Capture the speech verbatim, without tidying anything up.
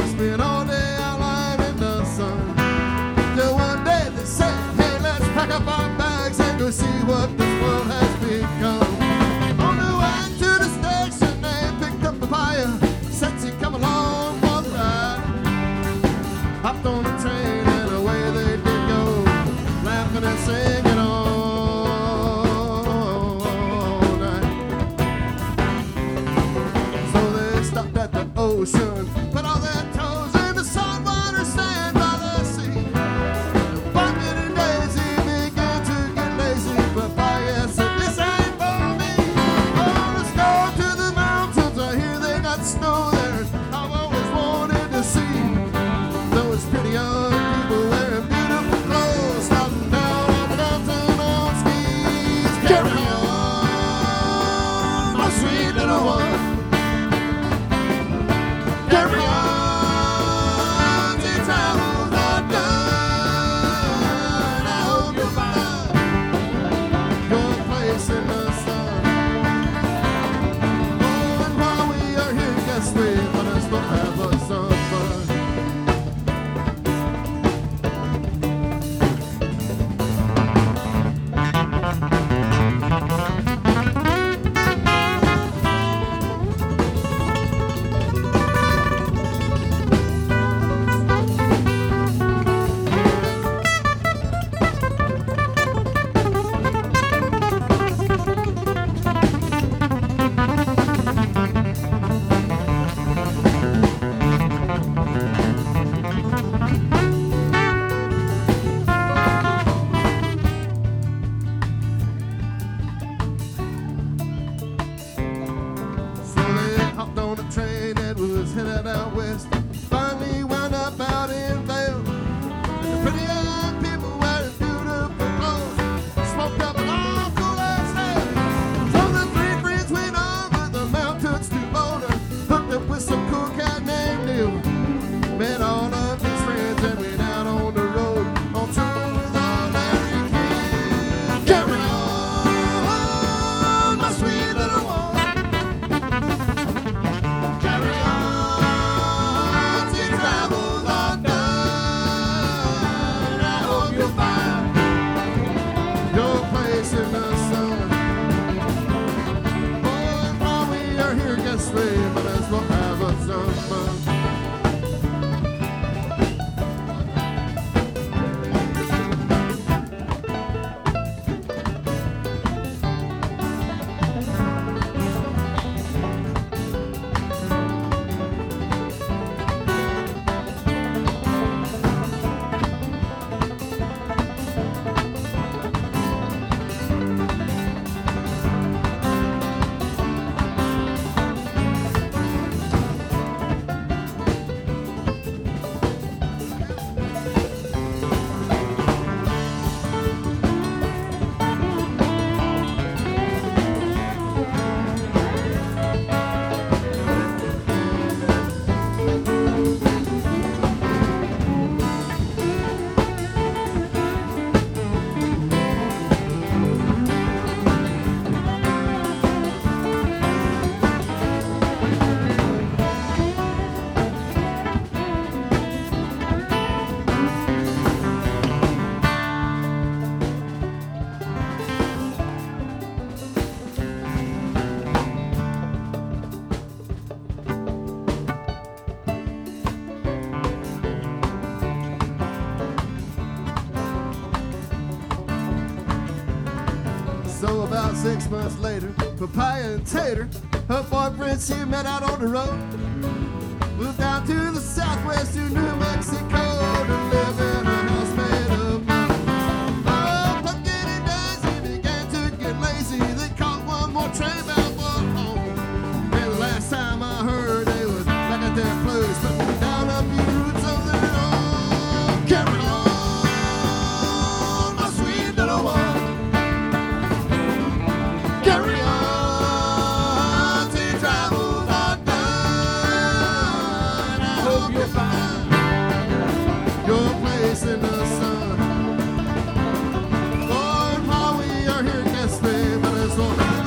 spent all day out lying in the sun. Till one day they said, hey, let's pack up our bags and go see what this world has become. On the way to the station, they picked up papaya, said she'd come along for the ride. Hopped on the train and away they did go, laughing and singing all night. So they stopped at the ocean, put all their toes in the saltwater sand by the sea. Bucket and Daisy began to get lazy, but Papaya said, this ain't for me. Oh, let's go to the mountains, I hear they got snow there. I've always wanted to see those pretty young people wearing beautiful clothes, sliding down on the mountain on skis. Carry on, my sweet little one. Carry on, till travels are done. I hope you'll find your place in the sun. Oh, and while we are here, guess we might as well have us some fun. So they hopped on a train that was headed out west. Finally wound up out in Vail. And the pretty young people wearing beautiful clothes smoked up an awful ass hell. So the three friends went over the mountains to Boulder, hooked up with some cool cat named Neil. Met all of his friends and went out on the road on tour with all Larry King. Carry on, my sweet little one. Carry on, till travels are done. I hope you'll find your place in the sun. Oh, and while we are here, guess we might as well have us some fun. So about six months later, Papaya and Tater, her boyfriend she met out on the road, moved down to the southwest to New Mexico to live in a house made of mud. Oh, Pumpkin and Daisy began to get lazy. They caught one more train bound for home. And the last time I heard, they was back at their place, putting down a few roots of their own. Carry on, my sweet little one. Carry on, till travels are done. I hope you'll find your place in the sun. Oh, and while we are here, guess we might as well